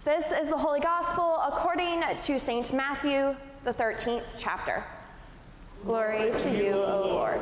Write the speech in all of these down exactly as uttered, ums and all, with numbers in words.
This is the Holy Gospel according to Saint Matthew, the thirteenth chapter. Glory to you, O Lord.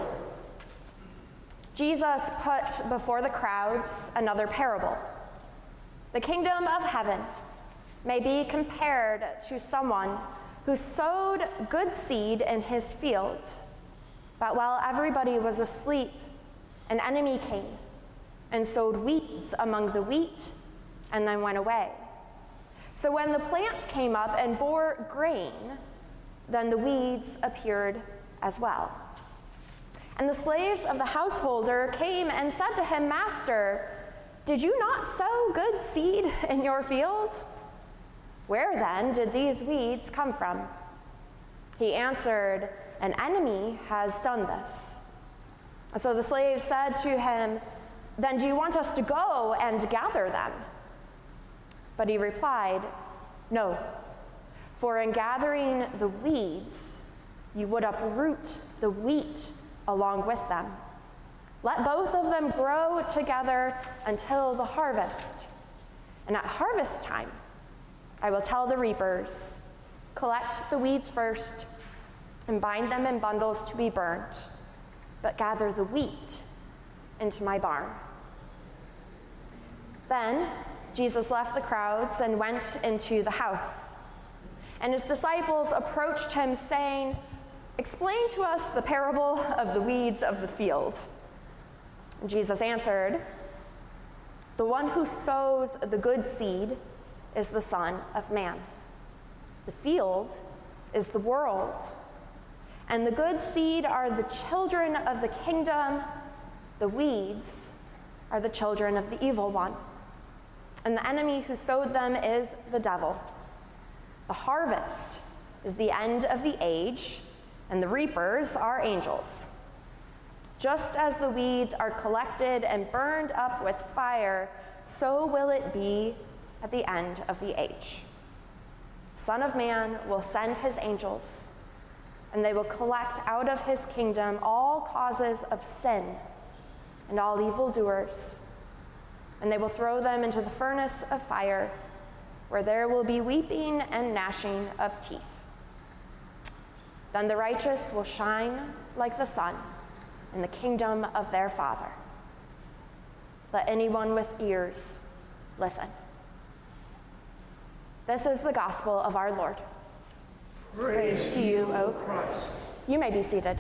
Jesus put before the crowds another parable. The kingdom of heaven may be compared to someone who sowed good seed in his field. But while everybody was asleep, an enemy came and sowed weeds among the wheat and then went away. So when the plants came up and bore grain, then the weeds appeared as well. And the slaves of the householder came and said to him, "Master, did you not sow good seed in your field? Where then did these weeds come from?" He answered, "An enemy has done this." So the slaves said to him, "Then do you want us to go and gather them?" But he replied, "No, for in gathering the weeds, you would uproot the wheat along with them. Let both of them grow together until the harvest. And at harvest time, I will tell the reapers, collect the weeds first and bind them in bundles to be burned, but gather the wheat into my barn." Then Jesus left the crowds and went into the house. And his disciples approached him, saying, "Explain to us the parable of the weeds of the field." And Jesus answered, "The one who sows the good seed is the Son of Man. The field is the world, and the good seed are the children of the kingdom. The weeds are the children of the evil one. And the enemy who sowed them is the devil. The harvest is the end of the age, and the reapers are angels. Just as the weeds are collected and burned up with fire, so will it be at the end of the age. The Son of Man will send his angels, and they will collect out of his kingdom all causes of sin and all evildoers, and they will throw them into the furnace of fire, where there will be weeping and gnashing of teeth. Then the righteous will shine like the sun in the kingdom of their Father. Let anyone with ears listen." This is the gospel of our Lord. Praise, Praise to you, O Christ. You may be seated.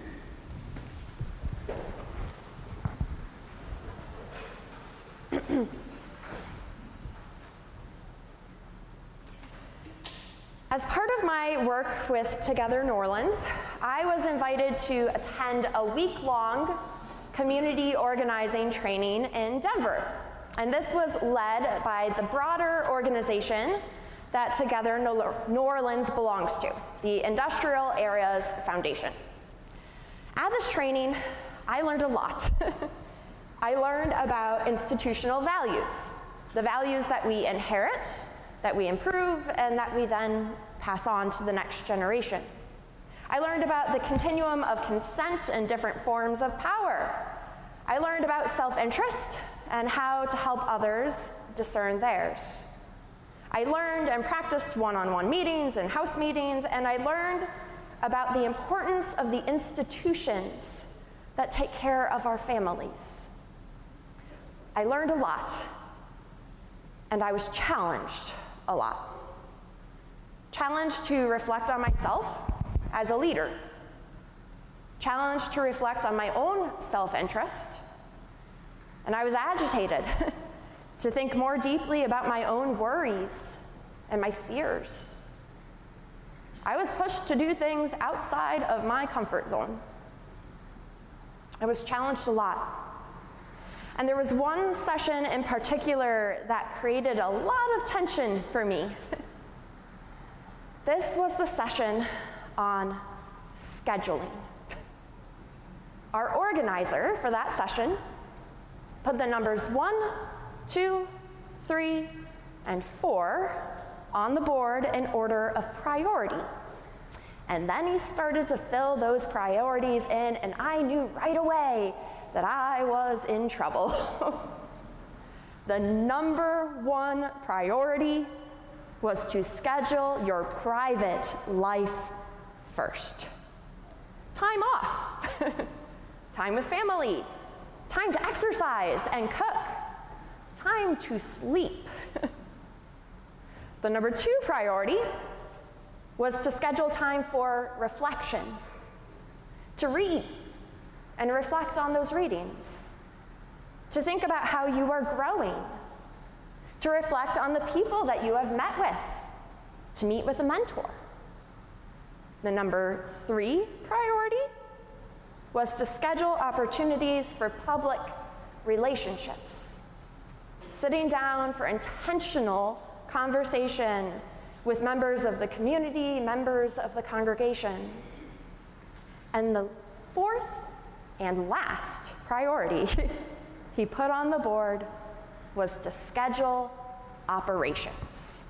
As part of my work with Together New Orleans, I was invited to attend a week-long community organizing training in Denver. And this was led by the broader organization that Together New Orleans belongs to, the Industrial Areas Foundation. At this training, I learned a lot. I learned about institutional values, the values that we inherit, that we improve, and that we then pass on to the next generation. I learned about the continuum of consent and different forms of power. I learned about self-interest and how to help others discern theirs. I learned and practiced one-on-one meetings and house meetings, and I learned about the importance of the institutions that take care of our families. I learned a lot, and I was challenged a lot. Challenged to reflect on myself as a leader. Challenged to reflect on my own self-interest. And I was agitated to think more deeply about my own worries and my fears. I was pushed to do things outside of my comfort zone. I was challenged a lot. And there was one session in particular that created a lot of tension for me. This was the session on scheduling. Our organizer for that session put the numbers one, two, three, and four on the board in order of priority. And then he started to fill those priorities in, and I knew right away that I was in trouble. The number one priority was to schedule your private life first. Time off, time with family, time to exercise and cook, time to sleep. The number two priority was to schedule time for reflection, to read and reflect on those readings, to think about how you are growing, to reflect on the people that you have met with, to meet with a mentor. The number three priority was to schedule opportunities for public relationships, sitting down for intentional conversation with members of the community, members of the congregation. And the fourth and last priority he put on the board was to schedule operations.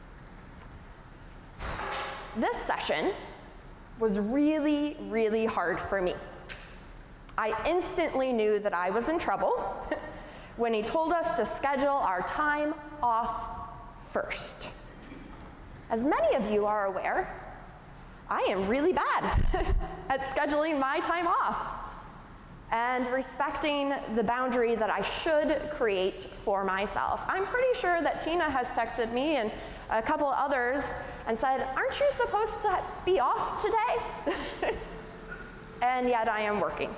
This session was really, really hard for me. I instantly knew that I was in trouble when he told us to schedule our time off first. As many of you are aware, I am really bad at scheduling my time off and respecting the boundary that I should create for myself. I'm pretty sure that Tina has texted me and a couple others and said, aren't you supposed to be off today? And yet I am working.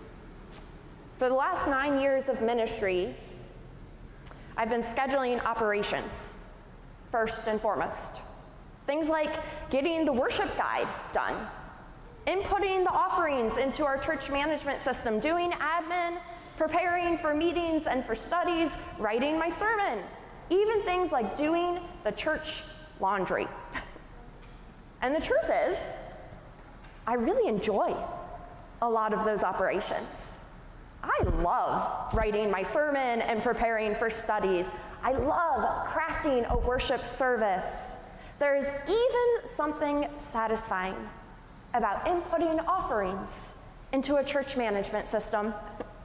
For the last nine years of ministry, I've been scheduling operations first and foremost. Things like getting the worship guide done, inputting the offerings into our church management system, doing admin, preparing for meetings and for studies, writing my sermon, even things like doing the church laundry. And the truth is, I really enjoy a lot of those operations. I love writing my sermon and preparing for studies. I love crafting a worship service. There's even something satisfying about inputting offerings into a church management system.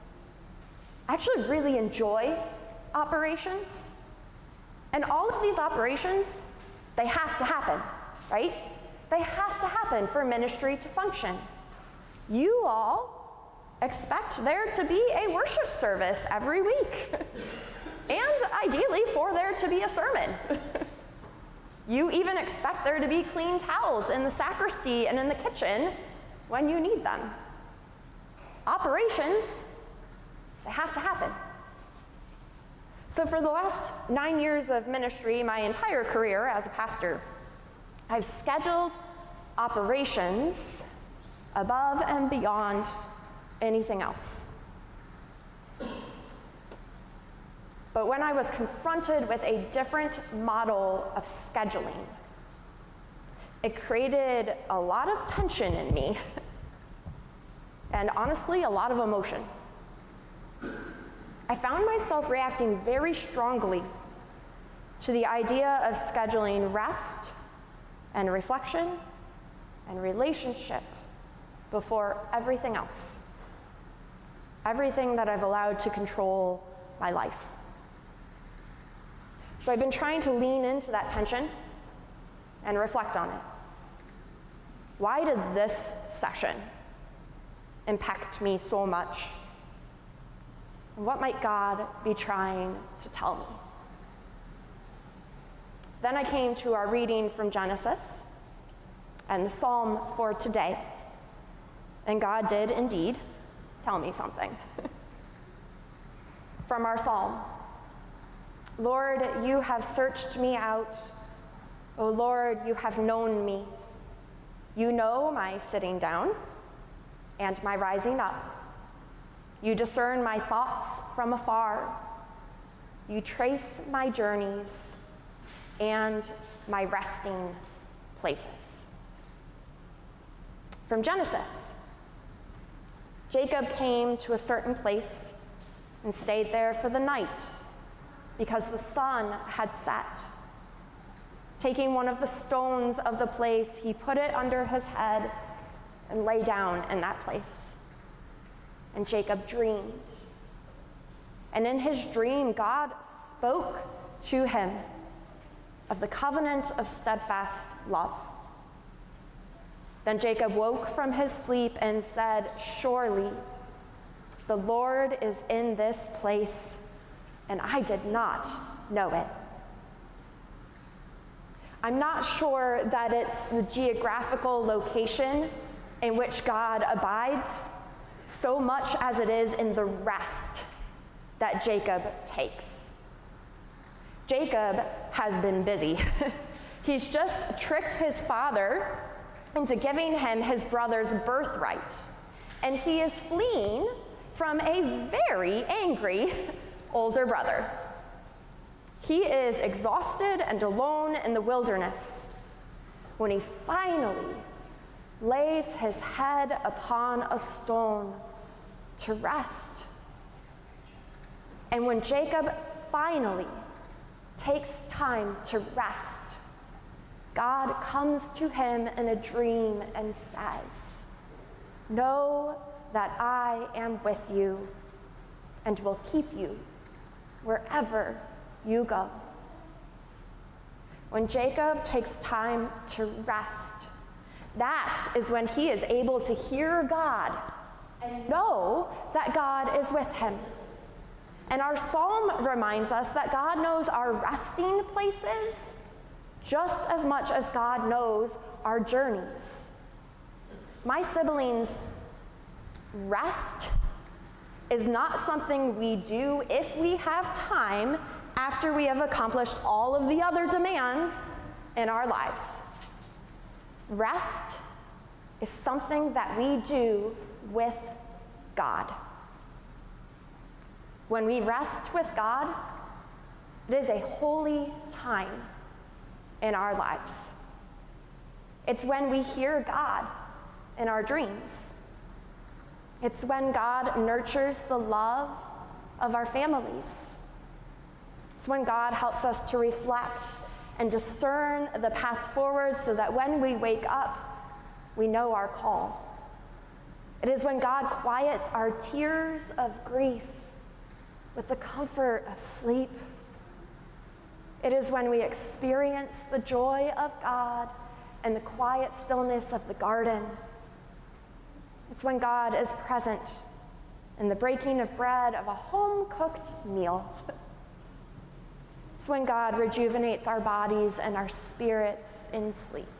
I actually really enjoy operations. And all of these operations, they have to happen, right? They have to happen for ministry to function. You all expect there to be a worship service every week, and ideally for there to be a sermon. You even expect there to be clean towels in the sacristy and in the kitchen when you need them. Operations, they have to happen. So for the last nine years of ministry, my entire career as a pastor, I've scheduled operations above and beyond anything else. But when I was confronted with a different model of scheduling, it created a lot of tension in me, and honestly, a lot of emotion. I found myself reacting very strongly to the idea of scheduling rest and reflection and relationship before everything else. Everything that I've allowed to control my life. So I've been trying to lean into that tension and reflect on it. Why did this session impact me so much? And what might God be trying to tell me? Then I came to our reading from Genesis and the psalm for today. And God did indeed tell me something. From our psalm. Lord, you have searched me out. O Lord, you have known me. You know my sitting down and my rising up. You discern my thoughts from afar. You trace my journeys and my resting places. From Genesis, Jacob came to a certain place and stayed there for the night because the sun had set. Taking one of the stones of the place, he put it under his head and lay down in that place. And Jacob dreamed. And in his dream, God spoke to him. of the covenant of steadfast love. Then Jacob woke from his sleep and said, "Surely the Lord is in this place, and I did not know it." I'm not sure that it's the geographical location in which God abides so much as it is in the rest that Jacob takes. Jacob has been busy. He's just tricked his father into giving him his brother's birthright, and he is fleeing from a very angry older brother. He is exhausted and alone in the wilderness when he finally lays his head upon a stone to rest. And when Jacob finally takes time to rest, God comes to him in a dream and says, "Know that I am with you and will keep you wherever you go." When Jacob takes time to rest, that is when he is able to hear God and know that God is with him. And our psalm reminds us that God knows our resting places just as much as God knows our journeys. My siblings, rest is not something we do if we have time after we have accomplished all of the other demands in our lives. Rest is something that we do with God. When we rest with God, it is a holy time in our lives. It's when we hear God in our dreams. It's when God nurtures the love of our families. It's when God helps us to reflect and discern the path forward so that when we wake up, we know our call. It is when God quiets our tears of grief with the comfort of sleep. It is when we experience the joy of God and the quiet stillness of the garden. It's when God is present in the breaking of bread of a home-cooked meal. It's when God rejuvenates our bodies and our spirits in sleep.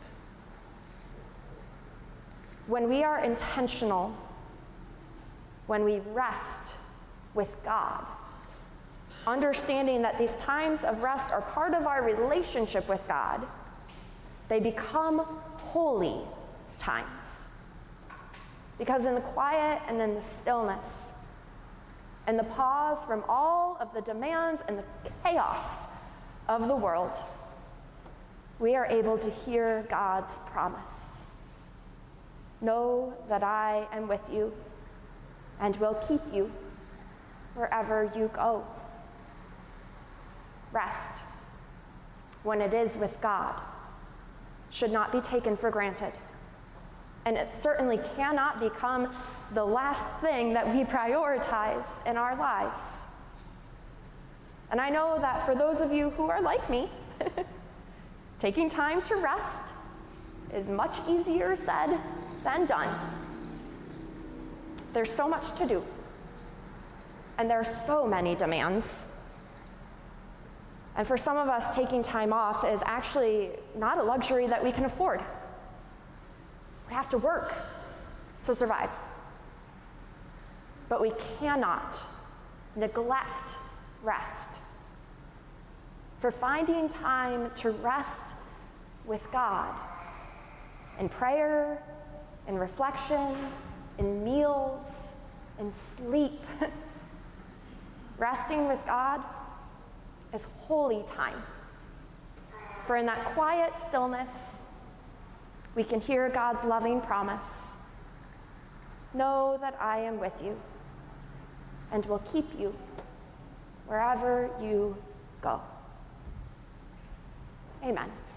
When we are intentional, when we rest with God, understanding that these times of rest are part of our relationship with God, they become holy times. Because in the quiet and in the stillness, and the pause from all of the demands and the chaos of the world, we are able to hear God's promise. Know that I am with you and will keep you wherever you go. Rest, when it is with God, should not be taken for granted. And it certainly cannot become the last thing that we prioritize in our lives. And I know that for those of you who are like me, taking time to rest is much easier said than done. There's so much to do, and there are so many demands. And for some of us, taking time off is actually not a luxury that we can afford. We have to work to survive. But we cannot neglect rest. For finding time to rest with God in prayer, in reflection, in meals, in sleep. Resting with God is holy time. For in that quiet stillness, we can hear God's loving promise. Know that I am with you and will keep you wherever you go. Amen.